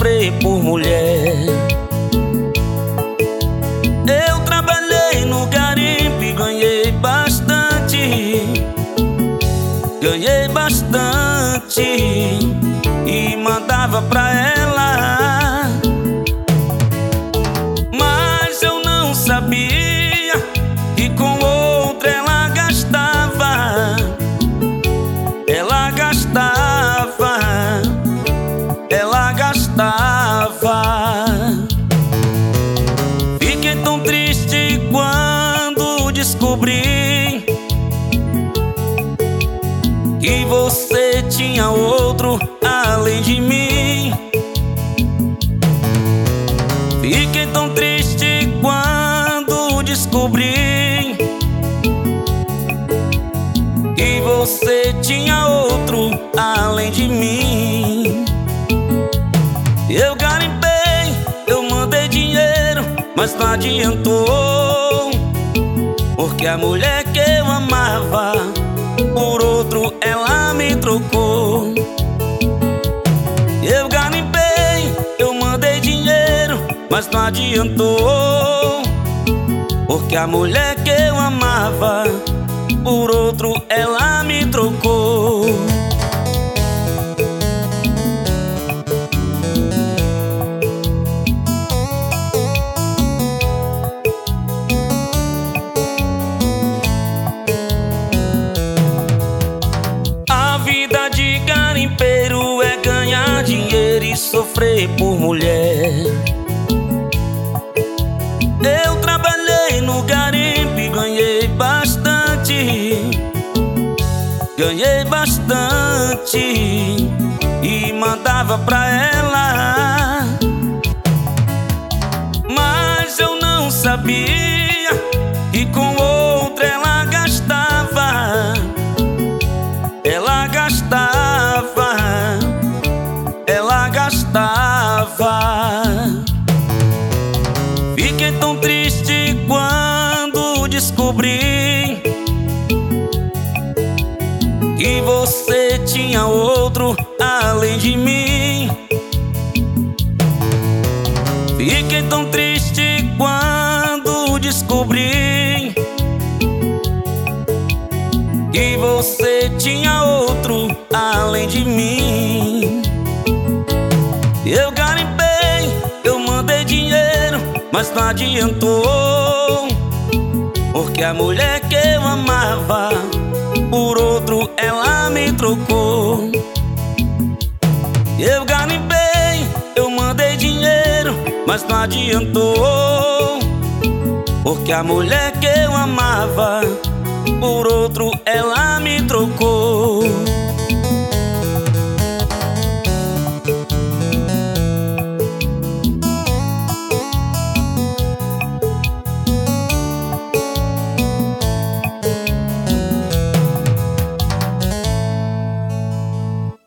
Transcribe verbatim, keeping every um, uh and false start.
sofrer por mulher. Eu trabalhei no garimpo e ganhei bastante, ganhei bastante e mandava pra ela, mas eu não sabia que com outra ela gastava, ela gastava, ela gastava. Fiquei tão triste quando descobri que você tinha outro além de mim. Fiquei tão triste quando descobri que você tinha outro além de mim. Eu garimpei, eu mandei dinheiro, mas não adiantou, porque a mulher que eu amava por outro ela me trocou. Eu garimpei, eu mandei dinheiro, mas não adiantou, porque a mulher que eu amava por outro ela me trocou. A vida de garimpeiro é ganhar dinheiro e sofrer por mulher. Eu trabalhei no garimpo e ganhei bastante, ganhei bastante e mandava pra ela, mas eu não sabia que com outra ela gastava, ela gastava, ela gastava. Fiquei tão triste quando descobri que você tinha outro além de mim. Fiquei tão triste quando descobri que você tinha outro além de mim. Eu garimpei, eu mandei dinheiro, mas não adiantou, porque a mulher que eu amava por outro ela me trocou. Eu garimpei, eu mandei dinheiro, mas não adiantou, porque a mulher que eu amava por outro ela me trocou.